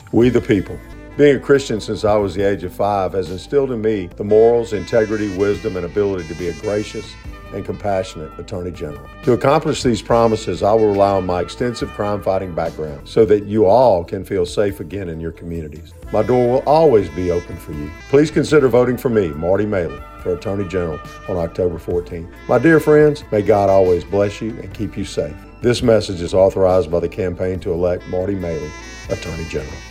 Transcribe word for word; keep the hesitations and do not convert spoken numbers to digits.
We the people. Being a Christian since I was the age of five has instilled in me the morals, integrity, wisdom, and ability to be a gracious and compassionate Attorney General. To accomplish these promises, I will rely on my extensive crime-fighting background so that you all can feel safe again in your communities. My door will always be open for you. Please consider voting for me, Marty Maley, for Attorney General on October fourteenth. My dear friends, may God always bless you and keep you safe. This message is authorized by the campaign to elect Marty Maley, Attorney General.